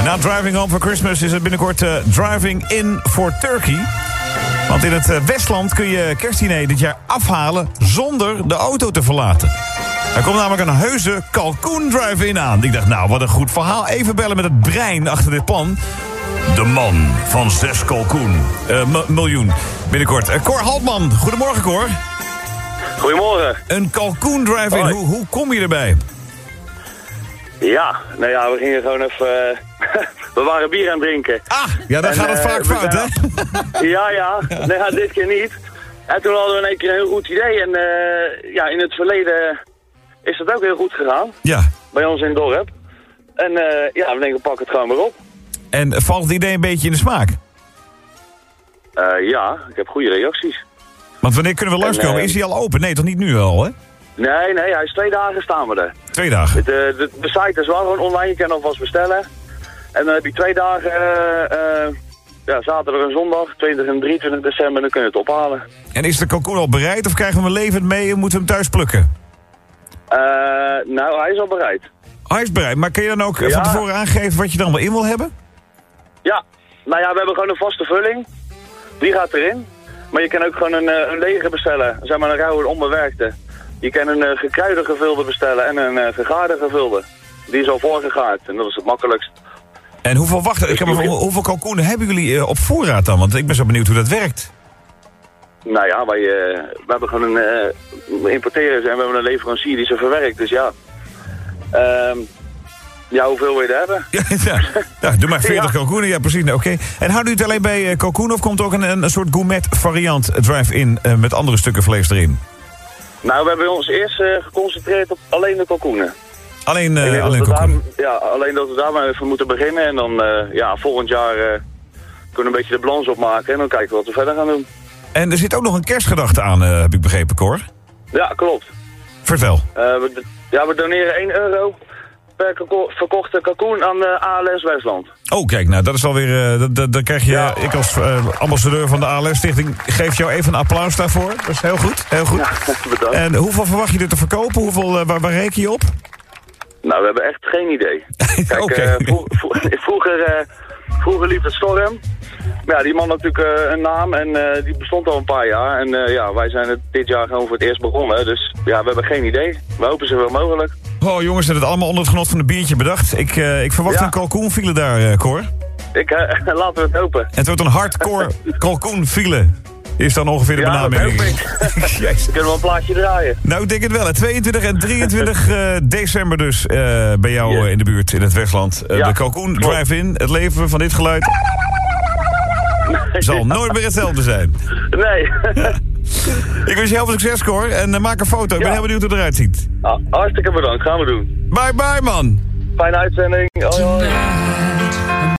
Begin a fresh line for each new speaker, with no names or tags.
Na Driving Home for Christmas is het binnenkort Driving In for Turkey. Want in het Westland kun je kerstdiner dit jaar afhalen zonder de auto te verlaten. Er komt namelijk een heuse kalkoen drive-in aan. Ik dacht, nou, wat een goed verhaal. Even bellen met het brein achter dit plan. De man van 6 miljoen. Binnenkort. Cor Haltman. Goedemorgen, Cor.
Goedemorgen.
Een kalkoen drive-in. Hoe kom je erbij?
Ja, nou ja, we gingen gewoon even... we waren bier aan het drinken.
Ah, ja, dan gaat het vaak fout, hè?
Ja. Nee, ja, dit keer niet. En toen hadden we in één keer een heel goed idee. En ja, in het verleden is dat ook heel goed gegaan.
Ja.
Bij ons in het dorp. En ja, we denken, pak het gewoon maar op.
En valt het idee een beetje in de smaak?
Ja, ik heb goede reacties.
Want wanneer kunnen we langskomen? Is hij al open? Nee, toch niet nu al, hè?
Nee, hij is 2 dagen staan we er. 2
dagen?
De site is wel gewoon online, je kan alvast bestellen. En dan heb je 2 dagen, ja, zaterdag en zondag, 20 en 23 december, dan kun je het ophalen.
En is de kalkoen al bereid of krijgen we hem levend mee en moeten we hem thuis plukken?
Nou, hij is al bereid.
Hij is bereid, maar kun je dan ook van tevoren aangeven wat je dan wel in wil hebben?
Ja, nou ja, we hebben gewoon een vaste vulling. Die gaat erin. Maar je kan ook gewoon een lege bestellen, zeg maar een rauwe onbewerkte. Je kan een gekruide gevulde bestellen en een gegaarde gevulde. Die is al voorgegaard en dat is het makkelijkst.
En hoeveel kalkoenen hebben jullie op voorraad dan? Want ik ben zo benieuwd hoe dat werkt.
Nou ja, we hebben gewoon we importeren ze en we hebben een leverancier die ze verwerkt. Dus ja, ja, hoeveel wil je er hebben?
Ja, doe maar 40 kalkoenen, ja precies. Oké. En houdt u het alleen bij kalkoen of komt ook een soort gourmet variant drive-in met andere stukken vlees erin?
Nou, we hebben ons eerst geconcentreerd op alleen de kalkoenen.
Alleen kalkoenen?
Ja, alleen dat we daar maar even moeten beginnen. En dan ja, volgend jaar kunnen we een beetje de balans opmaken. En dan kijken we wat we verder gaan doen. En
er zit ook nog een kerstgedachte aan, heb ik begrepen, Cor?
Ja, klopt.
Vertel.
We doneren €1 per verkochte kalkoen aan de ALS Westland.
Oh, kijk, nou, dat is alweer... Dan krijg je... Ja. Ik als ambassadeur van de ALS-stichting geef jou even een applaus daarvoor. Dat is heel goed, heel goed.
Ja, bedankt.
En hoeveel verwacht je er te verkopen? Waar reken je op?
Nou, we hebben echt geen idee. Kijk,
okay.
Vroeger liep het storm. Ja, die man had natuurlijk een naam en die bestond al een paar jaar. En ja, wij zijn het dit jaar gewoon voor het eerst begonnen. Dus ja, we hebben geen idee. We hopen zoveel mogelijk.
Oh jongens, dat het allemaal onder het genot van een biertje bedacht. Ik verwacht een kalkoenfile daar, Cor.
Laten we het hopen.
Het wordt een hardcore kalkoenfile. Is dan ongeveer de benaming.
Kunnen we een plaatje draaien?
Nou, ik denk het wel. 22 en 23 december dus bij jou in de buurt in het Westland. De kalkoen drive-in, het leveren van dit geluid... zal nooit meer hetzelfde zijn.
Nee.
Ik wens je heel veel succes, Cor. En maak een foto. Ik ben heel benieuwd hoe het eruit ziet.
Hartstikke bedankt. Gaan we doen.
Bye bye, man.
Fijne uitzending. Hoi.